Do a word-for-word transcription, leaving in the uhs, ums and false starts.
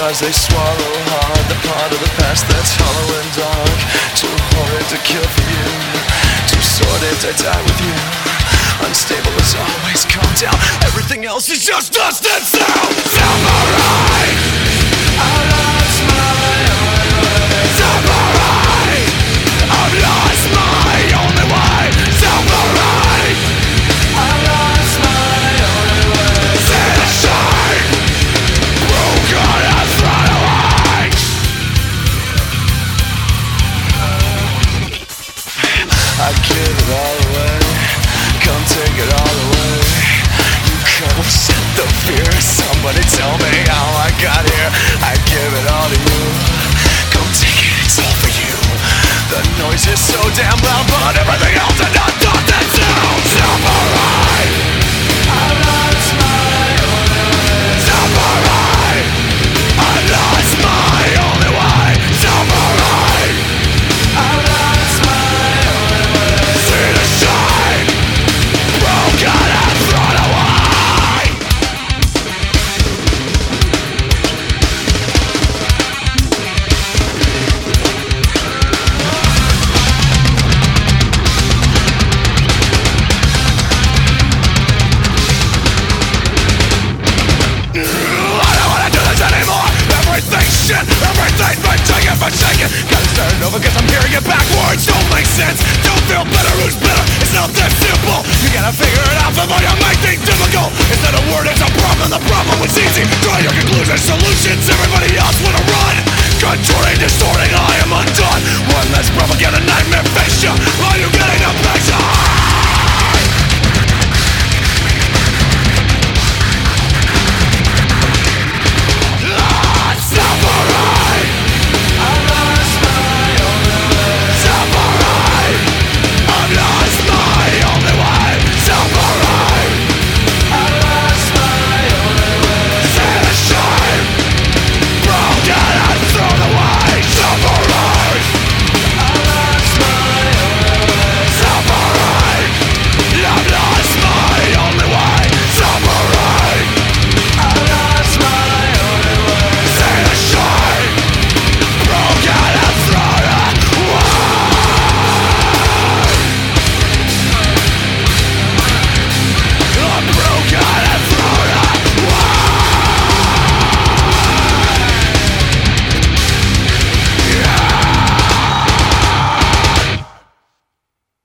Cause they swallow hard the part of the past that's hollow and dark. Too horrid to kill for you, too sordid to die with you. Unstable as always, calm down. Everything else is just dust and sound. Samurai, I lost my only way. Samurai, I've lost my only way. Samurai, I lost my only way. See the shine, broken and thrown away. I give it all away. Come take it all away. You come set the fear. Somebody tell me how I got here. I give it all to you. Come take it, it's all for you. The noise is so damn loud, but everything else is not done that sound. Samurai, I lost my only way. Samurai, I lost my only way. Samurai, I lost my only way. See the shine, broken and thrown away. I don't wanna do this anymore. Everything's shit, everything's been taken for shaken. Gotta start it over cause I'm hearing it backwards. Don't make sense, don't feel better, who's better? It's not that simple. You gotta figure it out before you make things difficult. It's not a word, it's a problem, the problem was easy. Draw your conclusions, solutions, everybody else wanna run. Contorting, distorting, I am undone. One less propaganda nightmare face you. Are you getting the picture?